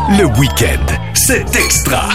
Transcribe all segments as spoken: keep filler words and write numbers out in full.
Le week-end, c'est extra.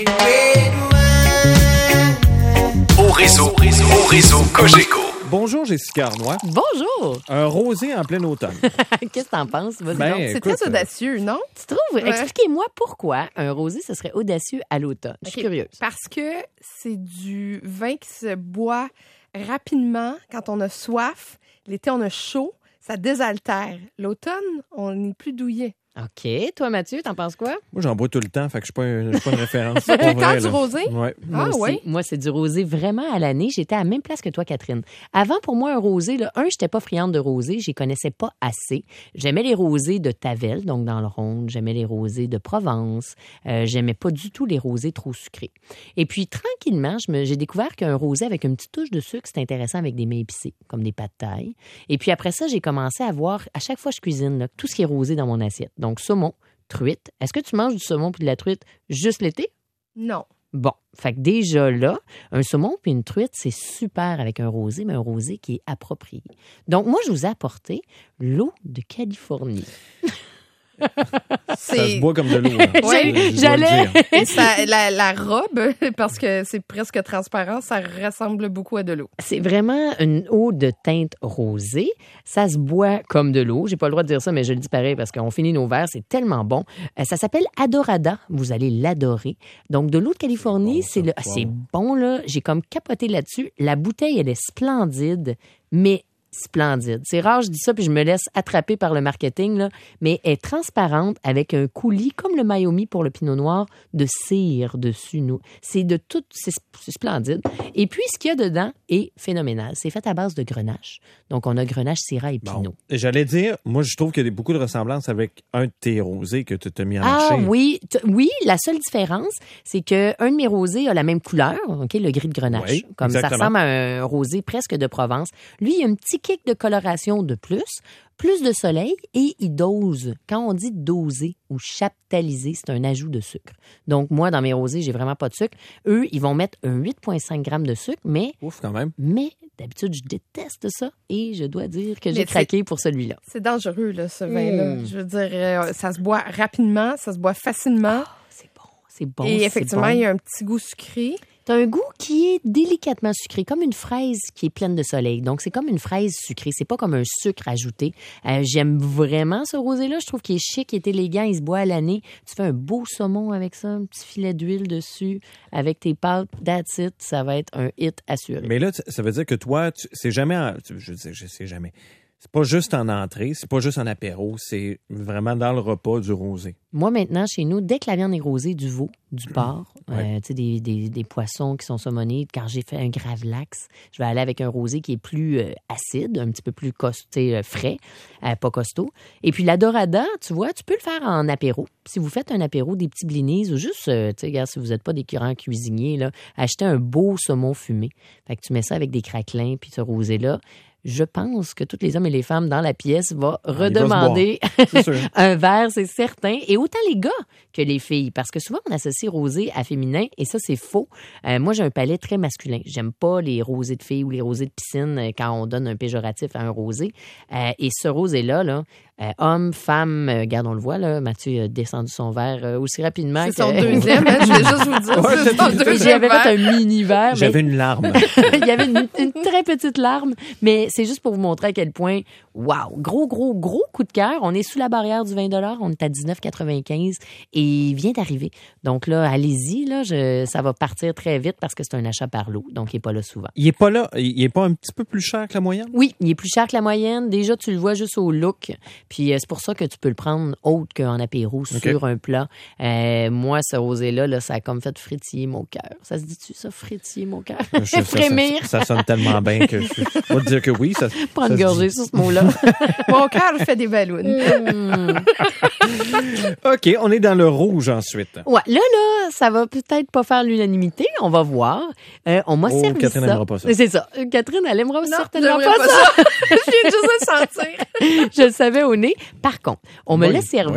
Au réseau, au réseau Cogeco. Bonjour Jessica Arnois. Bonjour! Un rosé en plein automne. Qu'est-ce que t'en penses? Vas-y Ben, donc. C'est écoute, très audacieux, non? Tu trouves? Ouais. Expliquez-moi pourquoi un rosé, ce serait audacieux à l'automne. Je suis Ok. curieuse. Parce que c'est du vin qui se boit rapidement quand on a soif. L'été, on a chaud. Ça désaltère. L'automne, on est plus douillet. OK. Toi, Mathieu, t'en penses quoi? Moi, j'en bois tout le temps, fait que je suis pas, un- je suis pas une référence. C'est Tout pas le temps vrai, du là. rosé? Ouais. Moi Ah aussi. oui? Moi, c'est du rosé vraiment à l'année. J'étais à la même place que toi, Catherine. Avant, pour moi, un rosé, là, un, j'étais pas friande de rosé. J'y connaissais pas assez. J'aimais les rosés de Tavel, donc dans le Rhône. J'aimais les rosés de Provence. Euh, j'aimais pas du tout les rosés trop sucrés. Et puis, tranquillement, je me, j'ai découvert qu'un rosé avec une petite touche de sucre, c'est intéressant avec des mets épicés, comme des pâtes de taille. Et puis après ça, j'ai commencé à voir, à chaque fois que je cuisine, là, tout ce qui est rosé dans mon assiette. Donc, saumon, truite. Est-ce que tu manges du saumon puis de la truite juste l'été? Non. Bon, fait que déjà là, un saumon puis une truite, c'est super avec un rosé, mais un rosé qui est approprié. Donc, moi, je vous ai apporté l'eau de Californie. Ça se boit comme de l'eau. hein. Ouais, Je- je dois le j'allais- dire. Et ça, la, la robe, parce que c'est presque transparent, ça ressemble beaucoup à de l'eau. C'est vraiment une eau de teinte rosée. Ça se boit comme de l'eau. J'ai pas le droit de dire ça, mais je le dis pareil parce qu'on finit nos verres. C'est tellement bon. Euh, ça s'appelle Adorada. Vous allez l'adorer. Donc, de l'eau de Californie, bon, ça. c'est le, ah, Wow. c'est bon, là. J'ai comme capoté là-dessus. La bouteille, elle est splendide, mais splendide. C'est rare, je dis ça, puis je me laisse attraper par le marketing, là, mais elle est transparente avec un coulis, comme le Mayomi pour le Pinot Noir, de cire dessus. Nous. C'est de tout, c'est, c'est splendide. Et puis, ce qu'il y a dedans est phénoménal. C'est fait à base de grenache. Donc, on a grenache, syrah et pinot. Bon. Et j'allais dire, moi, je trouve qu'il y a beaucoup de ressemblances avec un de tes rosés que tu t'as mis en Ah marché. oui, t- oui, la seule différence, c'est que un de mes rosés a la même couleur, ok, le gris de grenache, Oui, comme ça exactement. ressemble à un rosé presque de Provence. Lui, il a un petit kick de coloration de plus, plus de soleil et il dose. Quand on dit doser ou chaptaliser, c'est un ajout de sucre. Donc moi, dans mes rosés, j'ai vraiment pas de sucre. Eux, ils vont mettre un huit virgule cinq grammes de sucre, mais Ouf, quand même. mais d'habitude, je déteste ça et je dois dire que j'ai Mais craqué pour celui-là. C'est dangereux, là, ce vin-là. Mm. Je veux dire, euh, ça se boit rapidement, ça se boit facilement. C'est bon, c'est bon. et c'est effectivement, bon. il y a un petit goût sucré. T'as un goût qui est délicatement sucré, comme une fraise qui est pleine de soleil. Donc, c'est comme une fraise sucrée. C'est pas comme un sucre ajouté. Euh, j'aime vraiment ce rosé-là. Je trouve qu'il est chic, il est élégant, il se boit à l'année. Tu fais un beau saumon avec ça, un petit filet d'huile dessus, avec tes pâtes, that's it. Ça va être un hit assuré. Mais là, tu- ça veut dire que toi, tu- c'est jamais, en- tu- je sais, je sais jamais. C'est pas juste en entrée, c'est pas juste en apéro, c'est vraiment dans le repas du rosé. Moi, maintenant, chez nous, dès que la viande est rosée, du veau, du porc, Ouais. euh, tu sais, des, des, des poissons qui sont saumonés, quand j'ai fait un gravlax, je vais aller avec un rosé qui est plus euh, acide, un petit peu plus cost- tu sais, euh, frais, euh, pas costaud. Et puis, la dorada, tu vois, tu peux le faire en apéro. Si vous faites un apéro, des petits blinis ou juste, euh, tu sais, regarde, si vous n'êtes pas des grands cuisiniers, là, achetez un beau saumon fumé. Fait que tu mets ça avec des craquelins, puis ce rosé-là. Je pense que tous les hommes et les femmes dans la pièce vont Ah, il va se redemander C'est sûr. un verre, c'est certain. Et autant les gars que les filles. Parce que souvent, on associe rosé à féminin et ça, c'est faux. Euh, moi, j'ai un palais très masculin. J'aime pas les rosés de filles ou les rosés de piscine euh, quand on donne un péjoratif à un rosé. Euh, et ce rosé-là, là, euh, homme, femme, euh, regarde, on le voit, là, Mathieu a descendu son verre euh, aussi rapidement C'est que... son deuxième, hein, je vais juste vous dire. Ouais, c'est son c'est- deuxième J'avais fait verre. un mini-verre, mais J'avais une larme. il y avait une, une très petite larme, mais c'est juste pour vous montrer à quel point, wow, gros, gros, gros coup de cœur. On est sous la barrière du vingt dollars, on est à dix-neuf quatre-vingt-quinze et il vient d'arriver. Donc là, allez-y, là, je, ça va partir très vite parce que c'est un achat par lot, donc il n'est pas là souvent. Il est pas là, il est pas un petit peu plus cher que la moyenne? Oui, il est plus cher que la moyenne. Déjà, tu le vois juste au look. Puis euh, c'est pour ça que tu peux le prendre autre qu'en apéro sur un plat. Euh, moi, ce rosé-là, là, ça a comme fait frétiller mon cœur. Ça se dit-tu, ça, frétiller mon cœur? Je- ça, Frémir. Ça, ça sonne tellement bien que je, je vais te dire que oui. Ça, Prendre ça une se gorgée dit. sur ce mot-là. Mon cœur fait des ballons. OK, on est dans le rouge ensuite. Ouais, là, là, ça va peut-être pas faire l'unanimité. On va voir. Euh, on m'a Oh, servi Catherine ça. n'aimera pas ça. C'est ça. Euh, Catherine, elle aimera Non, certainement j'aimerais pas, ça. Je viens juste de sentir. Je le savais au nez. Par contre, on me Oui, l'a servi oui.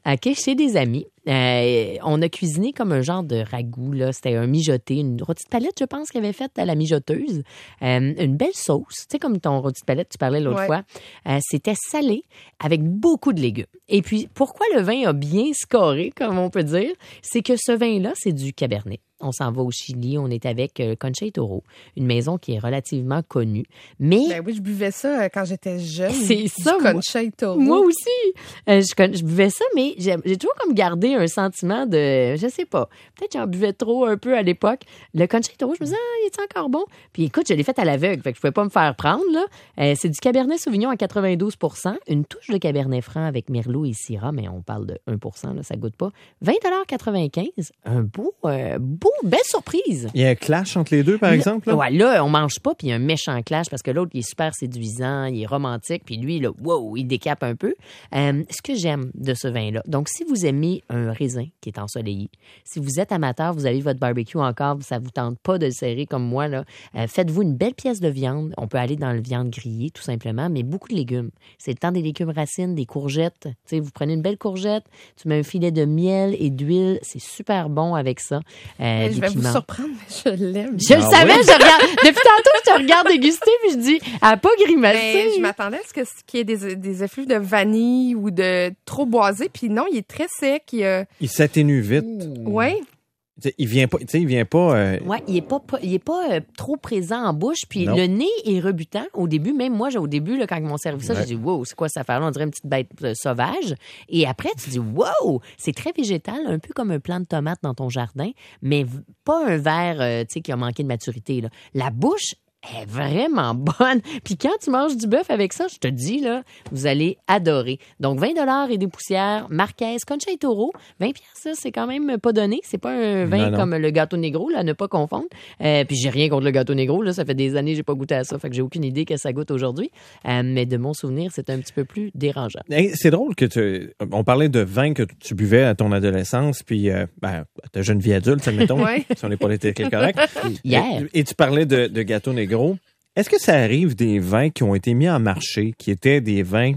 OK, chez des amis. Euh, on a cuisiné comme un genre de ragoût, là. C'était un mijoté, une rôtie de palette, je pense, qu'il avait faite à la mijoteuse. Euh, une belle sauce, tu sais, comme ton rôti de palette, tu parlais l'autre Ouais. fois. Euh, c'était salé avec beaucoup de légumes. Et puis, pourquoi le vin a bien scoré, comme on peut dire, c'est que ce vin-là, c'est du Cabernet. On s'en va au Chili, on est avec euh, Concha y Toro, une maison qui est relativement connue. Mais Ben oui, je buvais ça euh, quand j'étais jeune. C'est ça, du moi- Concha y Toro. moi aussi, euh, je, con- je buvais ça, mais j'ai, j'ai toujours comme gardé un sentiment de, je sais pas, peut-être que j'en buvais trop un peu à l'époque. Le Concha y Toro, je me disais, ah, il est encore bon? Puis écoute, je l'ai fait à l'aveugle, fait que je pouvais pas me faire prendre, là. Euh, c'est du Cabernet Sauvignon à quatre-vingt-douze pour cent, une touche de Cabernet Franc avec Merlot et Syrah, mais on parle de un pour cent, là, ça goûte pas. vingt dollars quatre-vingt-quinze, un beau, euh, beau, belle surprise. Il y a un clash entre les deux, par Là- exemple? Là? Ouais, là, on mange pas, puis il y a un méchant clash parce que l'autre, il est super séduisant, il est romantique, puis lui, là, wow, il décape un peu. Euh, ce que j'aime de ce vin-là, donc si vous aimez un raisin qui est ensoleillé, si vous êtes amateur, vous avez votre barbecue encore, ça vous tente pas de le serrer comme moi, là, euh, faites-vous une belle pièce de viande. On peut aller dans le viande grillée, tout simplement, mais beaucoup de légumes. C'est le temps des légumes racines, des courgettes. Tu sais, vous prenez une belle courgette, tu mets un filet de miel et d'huile, c'est super bon avec ça. Euh, Je des vais vous piments. surprendre, mais je l'aime. Je le Ah savais, oui? je regarde. Depuis tantôt, je te regarde déguster, puis je dis, elle n'a pas Ben, grimacé. je m'attendais à ce que- qu'il y ait des, des effluves de vanille ou de trop boisé, puis non, il est très sec. Il, euh, Il s'atténue vite. ouais. Tu sais, Il vient pas. Tu sais, il vient pas. euh, Ouais, il est pas, pas- il est pas euh, trop présent en bouche, puis Non. le nez est rebutant. Au début, même moi, j'ai- au début, là, quand ils m'ont servi ça, Ouais. j'ai dit, wow, c'est quoi cette affaire-là? On dirait une petite bête euh, sauvage. Et après, tu dis, wow, c'est très végétal, un peu comme un plant de tomate dans ton jardin, mais v- pas un verre, euh, tu sais, qui a manqué de maturité, là. La bouche est vraiment bonne. Puis quand tu manges du bœuf avec ça, je te dis, là, vous allez adorer. Donc, vingt dollars et des poussières, Marquez, Concha y Toro. vingt piastres, ça, c'est quand même pas donné. C'est pas un vin Non, non. comme le gâteau négro, là, à ne pas confondre. Euh, puis j'ai rien contre le gâteau négro, là. Ça fait des années que j'ai pas goûté à ça. Fait que j'ai aucune idée que ça goûte aujourd'hui. Euh, mais de mon souvenir, c'est un petit peu plus dérangeant. Hey, c'est drôle que tu. On parlait de vin que tu buvais à ton adolescence, puis euh, ben, à ta jeune vie adulte, admettons, Ouais. si on n'est pas politique correct. Hier. Et, et tu parlais de, de gâteau négro. Est-ce que ça arrive des vins qui ont été mis en marché, qui étaient des vins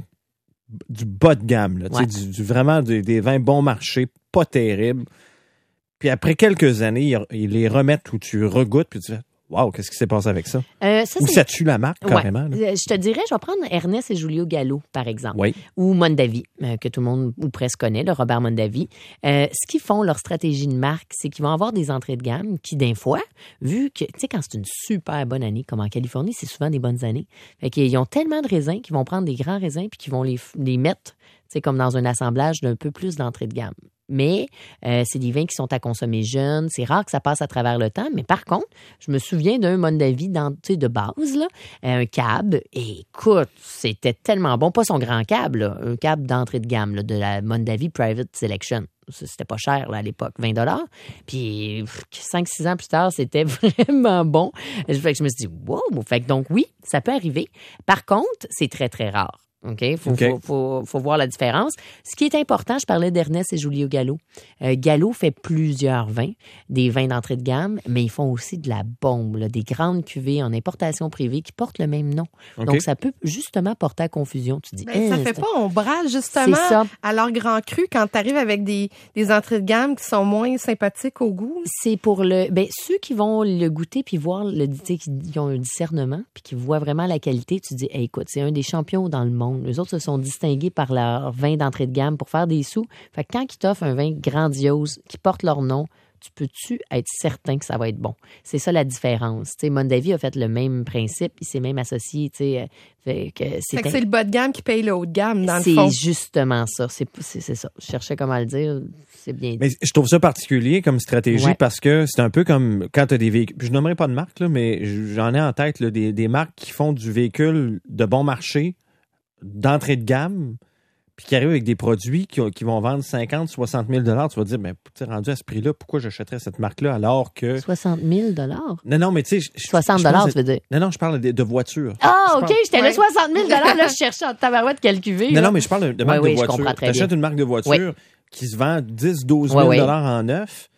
du bas de gamme, là, tu sais, Ouais. du, du- vraiment des, des vins bon marché, pas terribles, puis après quelques années, ils, ils les remettent ou tu regoutes, puis tu fais wow, qu'est-ce qui s'est passé avec ça? Euh, ça, Ou c'est- ça tue la marque, Ouais. carrément. là. Euh, Je te dirais, je vais prendre Ernest et Julio Gallo, par exemple. Oui. Ou Mondavi, euh, que tout le monde ou presque connaît, le Robert Mondavi. Euh, ce qu'ils font, leur stratégie de marque, c'est qu'ils vont avoir des entrées de gamme qui, d'un fois, vu que, tu sais, quand c'est une super bonne année, comme en Californie, c'est souvent des bonnes années. Fait qu'ils ont tellement de raisins qu'ils vont prendre des grands raisins puis qu'ils vont les, f- les mettre, tu sais, comme dans un assemblage d'un peu plus d'entrée de gamme. Mais euh, c'est des vins qui sont à consommer jeunes. C'est rare que ça passe à travers le temps. Mais par contre, je me souviens d'un Mondavi dans, tu sais, de base, là, un cab. Et écoute, c'était tellement bon. Pas son grand cab, là, un cab d'entrée de gamme là, de la Mondavi Private Selection. C'était pas cher là, à l'époque, vingt dollars. Puis cinq six ans plus tard, c'était vraiment bon. Fait que je me suis dit, wow! Fait que donc oui, ça peut arriver. Par contre, c'est très, très rare. OK? Faut, OK. faut, faut, faut voir la différence. Ce qui est important, je parlais d'Ernest et Julio Gallo. Euh, Gallo fait plusieurs vins, des vins d'entrée de gamme, mais ils font aussi de la bombe, là, des grandes cuvées en importation privée qui portent le même nom. OK. Donc, ça peut justement porter à confusion. Tu dis, Ben, ça Hein, fait c'est- pas ombrage, justement, C'est ça. à leur grand cru quand tu arrives avec des, des entrées de gamme qui sont moins sympathiques au goût. C'est pour le. Ben, ceux qui vont le goûter puis voir, le, tu sais, qui qui ont un discernement puis qui voient vraiment la qualité, tu dis, hey, écoute, c'est un des champions dans le monde. Les autres se sont distingués par leur vin d'entrée de gamme pour faire des sous. Fait que quand ils t'offrent un vin grandiose qui porte leur nom, tu peux-tu être certain que ça va être bon? C'est ça la différence. Tu sais, Mondavi a fait le même principe, il s'est même associé, tu sais. euh, Fait que Fait c'est que c'est le bas de gamme qui paye le haut de gamme, dans le c'est fond. justement ça. C'est, c'est, c'est ça. Je cherchais comment le dire. C'est bien dit. Mais je trouve ça particulier comme stratégie Ouais. parce que c'est un peu comme quand tu as des véhicules. Je nommerai pas de marque, là, mais j'en ai en tête là, des, des marques qui font du véhicule de bon marché, d'entrée de gamme, puis qui arrivent avec des produits qui, qui vont vendre cinquante, soixante mille dollars. Tu vas te dire, mais tu sais, rendu à ce prix-là, pourquoi j'achèterais cette marque-là alors que. soixante mille dollars? Non, non, mais tu sais. je- je- soixante je dollars, pense- tu veux dire? Non, non, je parle de, de voitures. Ah, Je OK, parle- j'étais Ouais. là, soixante mille dollars. Là, je cherchais en tabarouette quelle cuvée. Non, là. non, mais je parle de, de marque oui, de je voiture. comprends très Tu achètes bien. une marque de voiture Oui. qui se vend dix, douze Ouais, mille ouais. dollars en neuf.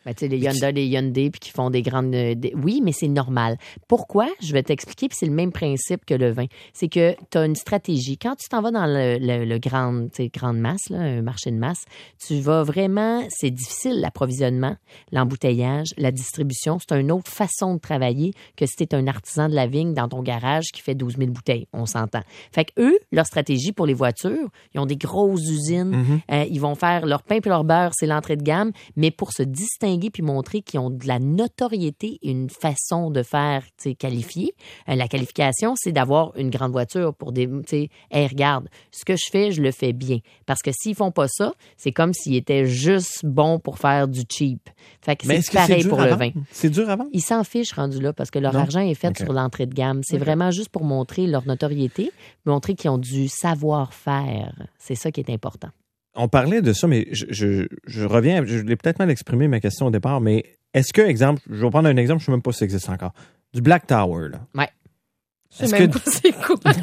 Ben, tu sais, les Hyundai, les Hyundai, puis qui font des grandes... Des... Oui, mais c'est normal. Pourquoi? Je vais t'expliquer, puis c'est le même principe que le vin. C'est que tu as une stratégie. Quand tu t'en vas dans le, le, le grand, tu sais, grande masse, là, un marché de masse, tu vas vraiment... C'est difficile, l'approvisionnement, l'embouteillage, la distribution. C'est une autre façon de travailler que si tu es un artisan de la vigne dans ton garage qui fait douze mille bouteilles. On s'entend. Fait que eux, leur stratégie pour les voitures, ils ont des grosses usines. Mm-hmm. Euh, ils vont faire leur pain puis leur beurre, c'est l'entrée de gamme. Mais pour se distinguer puis montrer qu'ils ont de la notoriété et une façon de faire, tu sais, qualifiée, euh, la qualification, c'est d'avoir une grande voiture pour des, tu sais, hey, regarde, ce que je fais, je le fais bien. Parce que s'ils font pas ça, c'est comme s'ils étaient juste bons pour faire du cheap. Fait que mais c'est pareil pour le vin. C'est dur avant? Ils s'en fichent rendu là parce que leur non. argent est fait okay. sur l'entrée de gamme. C'est okay. vraiment juste pour montrer leur notoriété, montrer qu'ils ont du savoir-faire. C'est ça qui est important. On parlait de ça, mais je, je, je reviens, je l'ai peut-être mal exprimé ma question au départ, mais est-ce que, exemple, je vais prendre un exemple, je ne sais même pas si ça existe encore, du Black Tower, là. Ouais. Je sais même que... pas c'est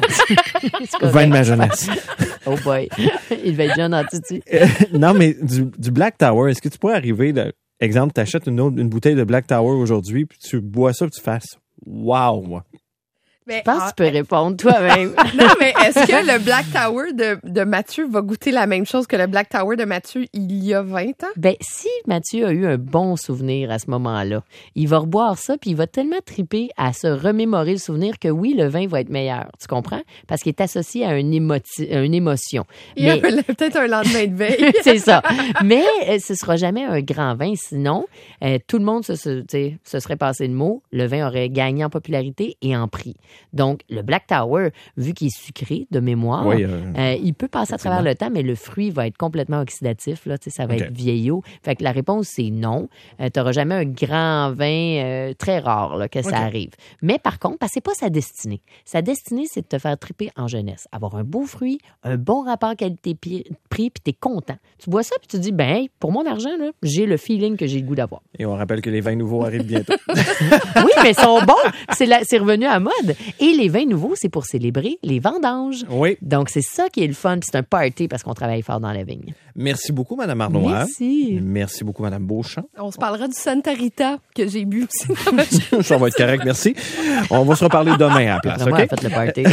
quoi. Vin de ma jeunesse. Oh boy, il va être jeune en titi. Non, mais du, du Black Tower, est-ce que tu pourrais arriver, là, exemple, tu achètes une, autre, une bouteille de Black Tower aujourd'hui, puis tu bois ça, puis tu fasses « Wow, moi! » Je pense ah, que tu peux répondre toi-même. Non, mais est-ce que le Black Tower de, de Mathieu va goûter la même chose que le Black Tower de Mathieu il y a vingt ans? Ben, si Mathieu a eu un bon souvenir à ce moment-là, il va reboire ça, puis il va tellement triper à se remémorer le souvenir que oui, le vin va être meilleur. Tu comprends? Parce qu'il est associé à une, émoti- à une émotion. Il y a mais... peut-être un lendemain de veille. C'est ça. Mais euh, ce sera jamais un grand vin. Sinon, euh, tout le monde se, se, se serait passé le mot. Le vin aurait gagné en popularité et en prix. Donc, le Black Tower, vu qu'il est sucré de mémoire, oui, euh, euh, il peut passer à travers le temps, mais le fruit va être complètement oxydatif. Là, ça va okay. être vieillot. Fait que la réponse, c'est non. Euh, tu n'auras jamais un grand vin euh, très rare là, que okay. ça arrive. Mais par contre, parce que c'est pas sa destinée. Sa destinée, c'est de te faire triper en jeunesse. Avoir un beau fruit, un bon rapport qualité-prix, puis tu es content. Tu bois ça, puis tu te dis, ben, hey, pour mon argent, là, j'ai le feeling que j'ai le goût d'avoir. Et on rappelle que les vins nouveaux arrivent bientôt. Oui, mais ils sont bons. C'est, la, c'est revenu à mode. Et les vins nouveaux, c'est pour célébrer les vendanges. Oui. Donc, c'est ça qui est le fun. Puis c'est un party parce qu'on travaille fort dans la vigne. Merci beaucoup, Mme Arnois. Merci. Merci beaucoup, Mme Beauchamp. On se parlera du Santa Rita que j'ai bu aussi. Ça va être correct, merci. On va se reparler demain à la place. Vraiment, okay? faites le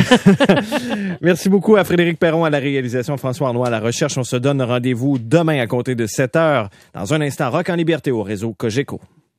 party. Merci beaucoup à Frédéric Perron à la réalisation, François Arnois à la recherche. On se donne rendez-vous demain à compter de sept heures. Dans un instant, Rock en liberté au réseau Cogeco.